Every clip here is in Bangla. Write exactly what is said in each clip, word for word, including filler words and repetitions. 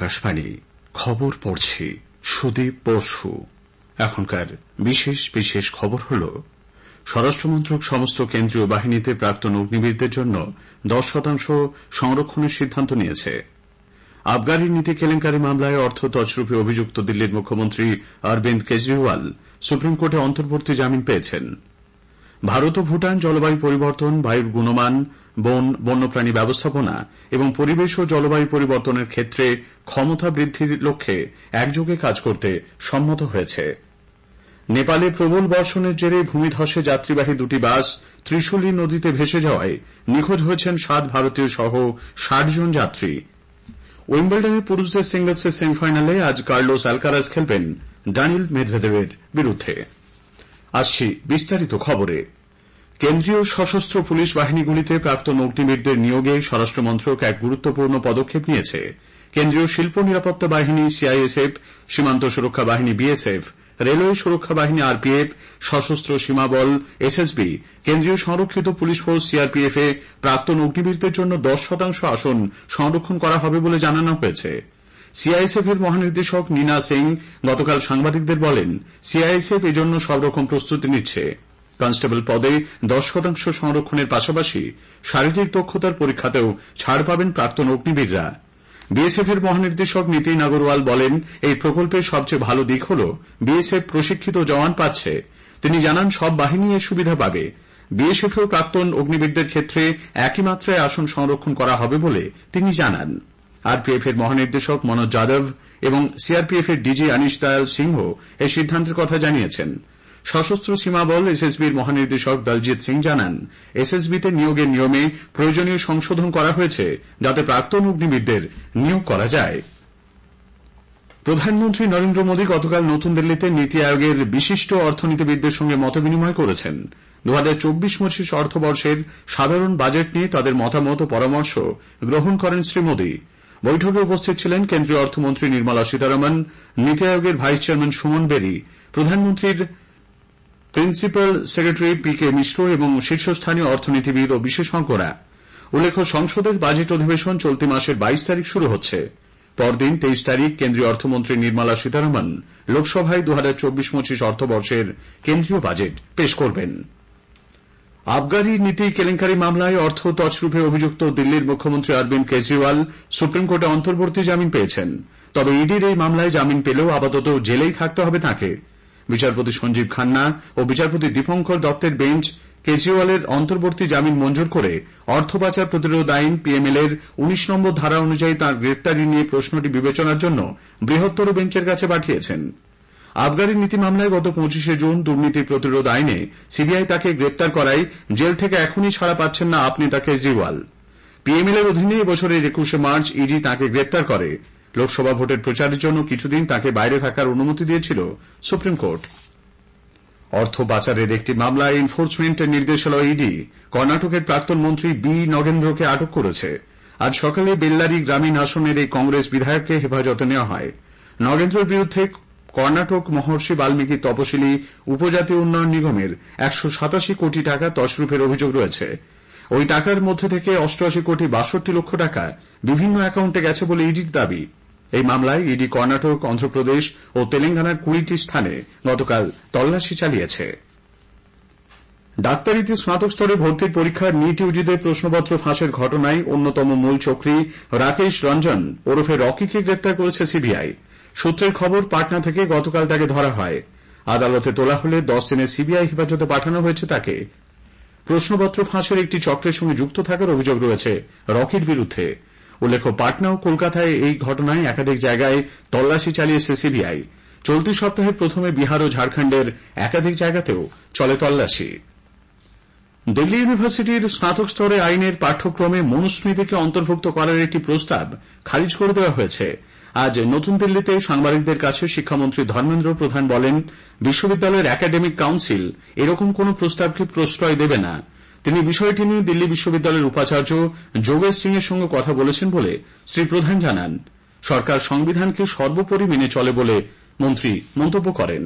আকাশবাণী খবর পড়ছি সুদীপ বসু। এখনকার বিশেষ বিশেষ খবর হল, স্বরাষ্ট্রমন্ত্রক সমস্ত কেন্দ্রীয় বাহিনীতে প্রাক্তন অগ্নিবীরদের জন্য দশ শতাংশ সংরক্ষণের সিদ্ধান্ত নিয়েছে। আবগারি নীতি কেলেঙ্কারি মামলায় অর্থ তছরূপে অভিযুক্ত দিল্লির মুখ্যমন্ত্রী অরবিন্দ কেজরিওয়াল সুপ্রিম কোর্টে অন্তর্বর্তী জামিন পেয়েছেন। ভারত ও ভুটান জলবায়ু পরিবর্তন, বায়ুর গুণমান, বন বন্যপ্রাণী ব্যবস্থাপনা এবং পরিবেশ ও জলবায়ু পরিবর্তনের ক্ষেত্রে ক্ষমতা বৃদ্ধির লক্ষ্যে একযোগে কাজ করতে সম্মত হয়েছে। নেপালে প্রবল বর্ষণের জেরে ভূমিধসে যাত্রীবাহী দুটি বাস ত্রিশুলী নদীতে ভেসে যাওয়ায় নিখোঁজ হয়েছেন সাত ভারতীয় সহ ষাট জন যাত্রী। উইম্বলডনে পুরুষদের সিঙ্গলসের সেমিফাইনালে আজ কার্লোস অ্যালকারাজ খেলবেন ড্যানিল মেদভেদেভের বিরুদ্ধে। আসছি বিস্তারিত খবরে। কেন্দ্রীয় সশস্ত্র পুলিশ বাহিনীগুলিতে প্রাক্তন অগ্নিবীরদের নিয়োগে স্বরাষ্ট্রমন্ত্রক এক গুরুত্বপূর্ণ পদক্ষেপ নিয়েছে। কেন্দ্রীয় শিল্প নিরাপত্তা বাহিনী সিআইএসএফ, সীমান্ত সুরক্ষা বাহিনী বিএসএফ, রেলওয়ে সুরক্ষা বাহিনী আরপিএফ, সশস্ত্র সীমাবল এসএসবি, কেন্দ্রীয় সংরক্ষিত পুলিশ ফোর্স সিআরপিএফ এ প্রাক্তন অগ্নিবীরদের জন্য দশ শতাংশ আসন সংরক্ষণ করা হবে বলে জানানো হয়েছে। সিআইএসএফ এর মহানির্দেশক নীনা সিং গতকাল সাংবাদিকদের বলেন, সিআইএসএফ এজন্য সব রকম প্রস্তুতি নিচ্ছে। কনস্টেবল পদে দশ শতাংশ সংরক্ষণের পাশাপাশি শারীরিক দক্ষতার পরীক্ষাতেও ছাড় পাবেন প্রাক্তন অগ্নিবীররা। বিএসএফ এর মহানির্দেশক নীতিন আগরওয়াল বলেন, এই প্রকল্পের সবচেয়ে ভালো দিক হল বিএসএফ প্রশিক্ষিত জওয়ান পাচ্ছে। তিনি জানান, সব বাহিনী এর সুবিধা পাবে। বিএসএফ এও প্রাক্তন অগ্নিবীরদের ক্ষেত্রে একই মাত্রায় আসন সংরক্ষণ করা হবে বলে তিনি জানান। আরপিএফ এর মহানির্দেশক মনোজ যাদব এবং সিআরপিএফ এর ডিজি অনিশ দয়াল সিংহ এই সিদ্ধান্তের কথা জানিয়েছেন। সশস্ত্র সীমাবল এসএসবির মহানির্দেশক দলজিৎ সিং জানান, এসএসবিতে নিয়োগের নিয়মে প্রয়োজনীয় সংশোধন করা হয়েছে যাতে প্রাক্তন অগ্নিবীরদের নিয়োগ করা যায়। প্রধানমন্ত্রী নরেন্দ্র মোদী গতকাল নতুন দিল্লিতে নীতি আয়োগের বিশিষ্ট অর্থনীতিবিদদের সঙ্গে মতবিনিময় করেছেন। দু হাজার চব্বিশ পঁচিশ অর্থবর্ষের সাধারণ বাজেট নিয়ে তাদের মতামত ও পরামর্শ গ্রহণ করেন শ্রী মোদী। বৈঠকে উপস্থিত ছিলেন কেন্দ্রীয় অর্থমন্ত্রী নির্মলা সীতারমণ, নীতি আয়োগের ভাইস চেয়ারম্যান সুমন বেরি, প্রধানমন্ত্রীর প্রিন্সিপাল সেক্রেটারি পি কে মিশ্র এবং শীর্ষস্থানীয় অর্থনীতিবিদ ও বিশেষজ্ঞরা। উল্লেখ্য, সংসদের বাজেট অধিবেশন চলতি মাসের বাইশ তারিখ শুরু হচ্ছে। পরদিন তেইশ তারিখ কেন্দ্রীয় অর্থমন্ত্রী নির্মলা সীতারমণ লোকসভায় দু হাজার চব্বিশ পঁচিশ অর্থবর্ষের কেন্দ্রীয় বাজেট পেশ করবেন। আবগারি নীতি কেলেঙ্কারি মামলায় অর্থ তছরূপে অভিযুক্ত দিল্লির মুখ্যমন্ত্রী অরবিন্দ কেজরিওয়াল সুপ্রিম কোর্টে অন্তর্বর্তী জামিন পেয়েছেন। তবে ইডির এই মামলায় জামিন পেলেও আপাতত জেলেই থাকতে হবে তাঁকে। বিচারপতি সঞ্জীব খান্না ও বিচারপতি দীপঙ্কর দত্তের বেঞ্চ কেজরিওয়ালের অন্তর্বর্তী জামিন মঞ্জুর করে অর্থ পাচার প্রতিরোধ আইন পিএমএল এর উনিশ নম্বর ধারা অনুযায়ী তাঁর গ্রেপ্তারি নিয়ে প্রশ্নটি বিবেচনার জন্য বৃহত্তর বেঞ্চের কাছে পাঠিয়েছেন। আবগারি নীতি মামলায় গত পঁচিশে জুন দুর্নীতি প্রতিরোধ আইনে সিবিআই তাকে গ্রেপ্তার করায় জেল থেকে এখনই ছাড়া পাচ্ছেন না আপনেতা কেজরিওয়াল। পিএমএল এর অধীনে এবছরের একুশে মার্চ ইডি তাঁকে গ্রেপ্তার করে। লোকসভা ভোটের প্রচারের জন্য কিছুদিন তাঁকে বাইরে থাকার অনুমতি দিয়েছিল সুপ্রিম কোর্ট। অর্থ পাচারের একটি মামলায় এনফোর্সমেন্টের নির্দেশালয় ইডি কর্ণাটকের প্রাক্তন মন্ত্রী বি নগেন্দ্রকে আটক করেছে। আজ সকালে বেল্লারি গ্রামীণ আসনের এই কংগ্রেস বিধায়ককে হেফাজতে নেওয়া হয়। নগেন্দ্রের বিরুদ্ধে কর্ণাটক মহর্ষি বাল্মীকি তপশিলি উপজাতি উন্নয়ন নিগমের একশো সাতাশি কোটি টাকা তছরূপের অভিযোগ রয়েছে। ওই টাকার মধ্যে থেকে অষ্টআশি কোটি বাষট্টি লক্ষ টাকা বিভিন্ন অ্যাকাউন্টে গেছে বলে ইডির দাবি। এই মামলায় ইডি কর্ণাটক, অন্ধ্রপ্রদেশ ও তেলেঙ্গানার কুড়িটি স্থানে গতকাল তল্লাশি চালিয়েছে। ডাক্তারিতে স্নাতক স্তরে ভর্তির পরীক্ষার নিট ইউজিদের প্রশ্নপত্র ফাঁসের ঘটনায় অন্যতম মূল চক্রী রাকেশ রঞ্জন ওরফে রকিকে গ্রেপ্তার করেছে সিবিআই। সূত্রের খবর, পাটনা থেকে গতকাল তাকে ধরা হয়। আদালতে তোলা হলে দশ দিনের সিবিআই হেফাজতে পাঠানো হয়েছে তাকে। প্রশ্নপত্র ফাঁসের একটি চক্রের সঙ্গে যুক্ত থাকার অভিযোগ রয়েছে রকির বিরুদ্ধে। উল্লেখ্য, পাটনা ও কলকাতায় এই ঘটনায় একাধিক জায়গায় তল্লাশি চালিয়েছে সিবিআই। চলতি সপ্তাহে প্রথমে বিহার ও ঝাড়খণ্ডের একাধিক জায়গাতেও চলে তল্লাশি। দিল্লি ইউনিভার্সিটির স্নাতক স্তরে আইনের পাঠ্যক্রমে মনুস্মৃতিকে অন্তর্ভুক্ত করার একটি প্রস্তাব খারিজ করে দেওয়া হয়েছে। আজ নতুন দিল্লিতে সাংবাদিকদের কাছে শিক্ষামন্ত্রী ধর্মেন্দ্র প্রধান বলেন, বিশ্ববিদ্যালয়ের একাডেমিক কাউন্সিল এরকম কোন প্রস্তাবকে প্রশ্রয় দেবে না। তিনি বিষয়টি নিয়ে দিল্লি বিশ্ববিদ্যালয়ের উপাচার্য যোগেশ সিং এর সঙ্গে কথা বলেছেন বলে শ্রী প্রধান জানান। সরকার সংবিধানকে সর্বোপরি মেনে চলে বলে মন্ত্রী মন্তব্য করেন।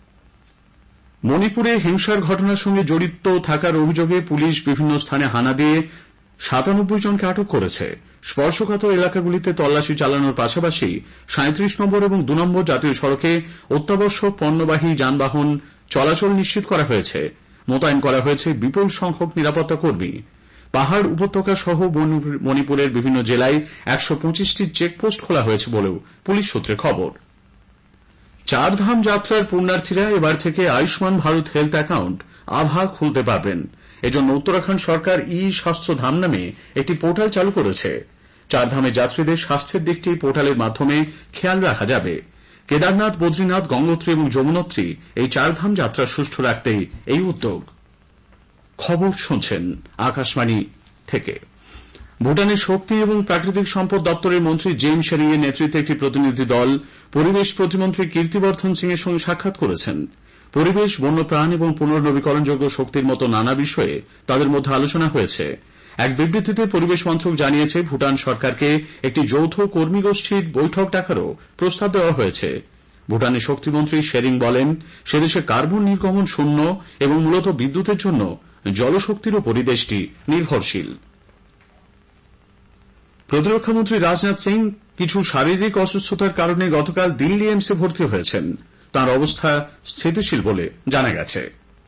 মণিপুরে হিংসার ঘটনার সঙ্গে জড়িত থাকার অভিযোগে পুলিশ বিভিন্ন স্থানে হানা দিয়ে সাতানব্বই জনকে আটক করেছে। স্পর্শকাতর এলাকাগুলিতে তল্লাশি চালানোর পাশাপাশি সাঁত্রিশ নম্বর এবং দু নম্বর জাতীয় সড়কে অত্যাবশ্যক পণ্যবাহী যানবাহন চলাচল নিশ্চিত করা হয়েছে। মোতায়েন করা হয়েছে বিপুল সংখ্যক নিরাপত্তা কর্মী। পাহাড় উপত্যকা সহ মণিপুরের বিভিন্ন জেলায় একশো পঁচিশটি চেকপোস্ট খোলা হয়েছে বলেও পুলিশ সূত্রে খবর। চারধাম যাত্রার পুণ্যার্থীরা এবার থেকে আয়ুষ্মান ভারত হেলথ অ্যাকাউন্ট আভা খুলতে পারবেন। এজন্য উত্তরাখণ্ড সরকার ই স্বাস্থ্য ধাম নামে একটি পোর্টাল চালু করেছে। চারধামের যাত্রীদের স্বাস্থ্যের দিকটি পোর্টালের মাধ্যমে খেয়াল রাখা যাবে। কেদারনাথ, বদ্রীনাথ, গঙ্গোত্রী এবং যমুনোত্রী এই চারধাম যাত্রা সুষ্ঠু রাখতেই এই উদ্যোগ। খবর শুনছেন আকাশবাণী থেকে। ভুটানের শক্তি এবং প্রাকৃতিক সম্পদ দপ্তরের মন্ত্রী জেম শেরিং এর নেতৃত্বে একটি প্রতিনিধি দল পরিবেশ প্রতিমন্ত্রী কীর্তিবর্ধন সিং এর সঙ্গে সাক্ষাৎ করেছেন। পরিবেশ, বন্যপ্রাণ এবং পুনর্নবীকরণযোগ্য শক্তির মতো নানা বিষয়ে তাদের মধ্যে আলোচনা হয়েছে। এক বিবৃতিতে পরিবেশ মন্ত্রক জানিয়েছে, ভুটান সরকারকে একটি যৌথ কর্মী গোষ্ঠীর বৈঠক ডাকারও প্রস্তাব দেওয়া হয়েছে। ভুটানের শক্তিমন্ত্রী শেরিং বলেন, সেদেশে কার্বন নির্গমন শূন্য এবং মূলত বিদ্যুতের জন্য জলশক্তির উপরই দেশটি নির্ভরশীল। প্রতিরক্ষামন্ত্রী রাজনাথ সিং কিছু শারীরিক অসুস্থতার কারণে গতকাল দিল্লি এইমসে ভর্তি হয়েছেন। তাঁর অবস্থা স্থিতিশীল বলে জানা গেছে।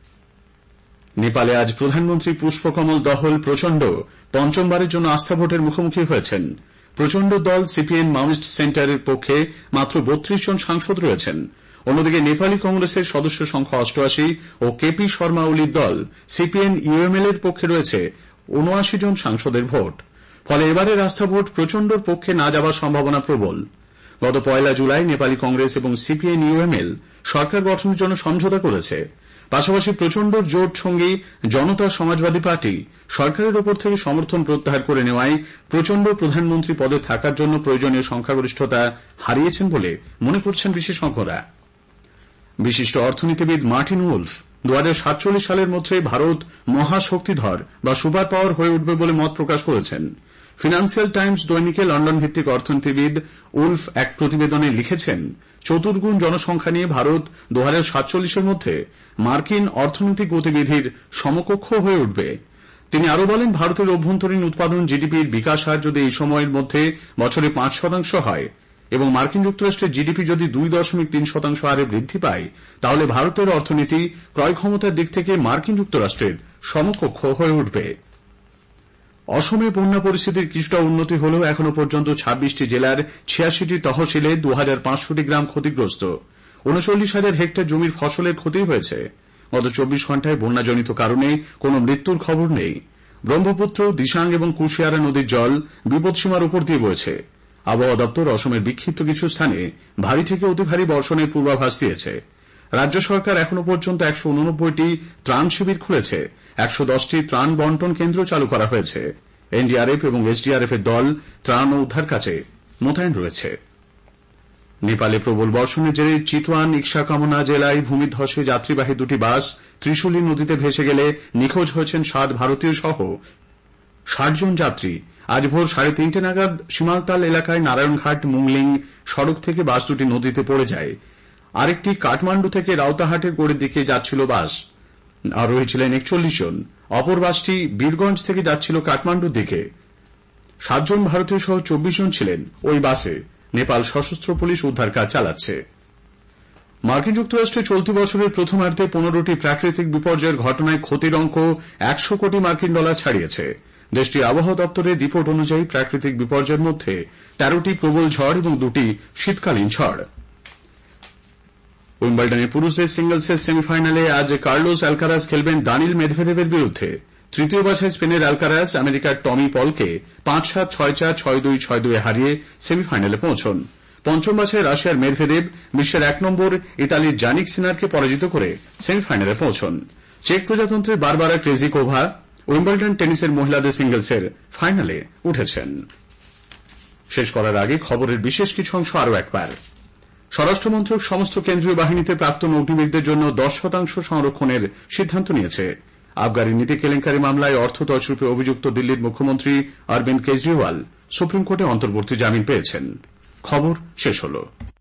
নেপালে আজ প্রধানমন্ত্রী পুষ্পকমল দহল প্রচণ্ড পঞ্চমবারের জন্য আস্থা ভোটের মুখোমুখি হয়েছেন। প্রচণ্ড দল সিপিএন মাওয়িস্ট সেন্টারের পক্ষে মাত্র বত্রিশ জন সাংসদ রয়েছেন। অন্যদিকে নেপালি কংগ্রেসের সদস্য সংখ্যা অষ্টআশি ও কেপি শর্মা ওলির দল সিপিএন ইউএমএল এর পক্ষে রয়েছে উনআশি জন সাংসদের ভোট। ফলে এবারের আস্থা ভোট প্রচণ্ডর পক্ষে না যাওয়ার সম্ভাবনা প্রবল। গত পয়লা জুলাই নেপালি কংগ্রেস এবং সিপিএন ইউএমএল সরকার গঠনের জন্য সমঝোতা করেছে। পাশাপাশি প্রচণ্ডর জোট সঙ্গী জনতা সমাজবাদী পার্টি সরকারের ওপর থেকে সমর্থন প্রত্যাহার করে নেওয়ায় প্রচণ্ড প্রধানমন্ত্রী পদে থাকার জন্য প্রয়োজনীয় সংখ্যাগরিষ্ঠতা হারিয়েছেন বলে মনে করছেন বিশেষজ্ঞরা। বিশিষ্ট অর্থনীতিবিদ মার্টিন উলফ দু হাজার সাতচল্লিশ সালের মধ্যে ভারত মহাশক্তিধর বা সুপার পাওয়ার হয়ে উঠবে বলে মত প্রকাশ করেছেন। ফিনান্সিয়াল টাইমস দৈনিকে লন্ডন ভিত্তিক অর্থনীতিবিদ উলফ এক প্রতিবেদনে লিখেছেন, চতুর্গুণ জনসংখ্যা নিয়ে ভারত দু হাজার সাতচল্লিশের মধ্যে মার্কিন অর্থনৈতিক গতিবিধির সমকক্ষ হয়ে উঠবে। তিনি আরও বলেন, ভারতের অভ্যন্তরীণ উৎপাদন জিডিপির বিকাশ হার যদি এই সময়ের মধ্যে বছরে পাঁচ শতাংশ হয় এবং মার্কিন যুক্তরাষ্ট্রের জিডিপি যদি দুই দশমিক তিন শতাংশ হারে বৃদ্ধি পায়, তাহলে ভারতের অর্থনীতি ক্রয় ক্ষমতার দিক থেকে মার্কিন যুক্তরাষ্ট্রের সমকক্ষ হয়ে উঠবে। অসমে বন্যা পরিস্থিতির কিছুটা উন্নতি হলেও এখনো পর্যন্ত ছাব্বিশটি জেলার ছিয়াশিটি তহসিলে দু হাজার পাঁচশোটি গ্রাম ক্ষতিগ্রস্ত। উনচল্লিশ হাজার হেক্টর জমির ফসলের ক্ষতি হয়েছে। গত চব্বিশ ঘণ্টায় বন্যাজনিত কারণে কোন মৃত্যুর খবর নেই। ব্রহ্মপুত্র, দিসাং এবং কুশিয়ারা নদীর জল বিপদসীমার উপর দিয়ে বইছে। আবহাওয়া দপ্তর অসমের বিক্ষিপ্ত কিছু স্থানে ভারী থেকে অতি ভারী বর্ষণের পূর্বাভাস দিয়েছে। রাজ্য সরকার এখনো পর্যন্ত একশো উননব্বইটি ত্রাণ শিবির খুলেছে। একশো দশটি ত্রাণ বন্টন কেন্দ্র চালু করা হয়েছে। এনডিআরএফ এবং এসডিআরএফ এর দল ত্রাণ ও উদ্ধার কাজে মোতায়েন রয়েছে। নেপালে প্রবল বর্ষণের জেরে চিতওয়ান ইকসাকামনা জেলায় ভূমিধসে যাত্রীবাহী দুটি বাস ত্রিশুলী নদীতে ভেসে গেলে নিখোঁজ হয়েছেন সাত ভারতীয় সহ ষাট জন যাত্রী। আজ ভোর সাড়ে তিনটে নাগাদ সীমালতাল এলাকায় নারায়ণঘাট মুংলিং সড়ক থেকে বাস দুটি নদীতে পড়ে যায়। আরেকটি কাঠমান্ডু থেকে রাউতাহাটের গোড়ের দিকে যাচ্ছিল বাস। আরোহী ছিলেন একচল্লিশ জন। অপর বাসটি বীরগঞ্জ থেকে যাচ্ছিল কাঠমান্ডুর দিকে। সাতজন ভারতীয় সহ চব্বিশ জন ছিলেন ওই বাসে। নেপাল সশস্ত্র পুলিশ উদ্ধার কাজ চালাচ্ছে। মার্কিন যুক্তরাষ্ট্রে চলতি বছরের প্রথমার্ধে পনেরোটি প্রাকৃতিক বিপর্যয়ের ঘটনায় ক্ষতির অঙ্ক একশো কোটি মার্কিন ডলার ছাড়িয়েছে। দেশটির আবহাওয়া দপ্তরের রিপোর্ট অনুযায়ী প্রাকৃতিক বিপর্যয়ের মধ্যে তেরোটি প্রবল ঝড় এবং দুটি শীতকালীন ঝড়। উইম্বলডনে পুরুষদের সিঙ্গলসের সেমিফাইনালে আজ কার্লোস অ্যালকারাজ খেলবেন দানিল মেদভেদেবের বিরুদ্ধে। তৃতীয় বাছাই স্পেনের অ্যালকারাজ আমেরিকার টমি পলকে পাঁচ সাত, ছয় চার, ছয় দুই, ছয় দুই এ হারিয়ে সেমিফাইনালে পৌঁছন। পঞ্চম বাছাই রাশিয়ার মেদভেদেব বিশ্বের এক নম্বর ইতালির জানিক সিনারকে পরাজিত করে সেমিফাইনালে পৌঁছন। চেক প্রজাতন্ত্রের বারবারা ক্রেজিকোভা উইম্বলডন টেনিসের মহিলাদের সিঙ্গলসের ফাইনালে উঠেছেন। শেষ করার আগে খবরের বিশেষ কিছু অংশ আরও একবার। স্বরাষ্ট্রমন্ত্রক সমস্ত কেন্দ্রীয় বাহিনীতে প্রাক্তন অগ্নিবীরদের জন্য দশ শতাংশ সংরক্ষণের সিদ্ধান্ত নিয়েছে। আবগারি নীতি কেলেঙ্কারি মামলায় অর্থ তছরূপে অভিযুক্ত দিল্লির মুখ্যমন্ত্রী অরবিন্দ কেজরিওয়াল সুপ্রিম কোর্টে অন্তর্বর্তী জামিন পেয়েছেন। খবর শেষ হল।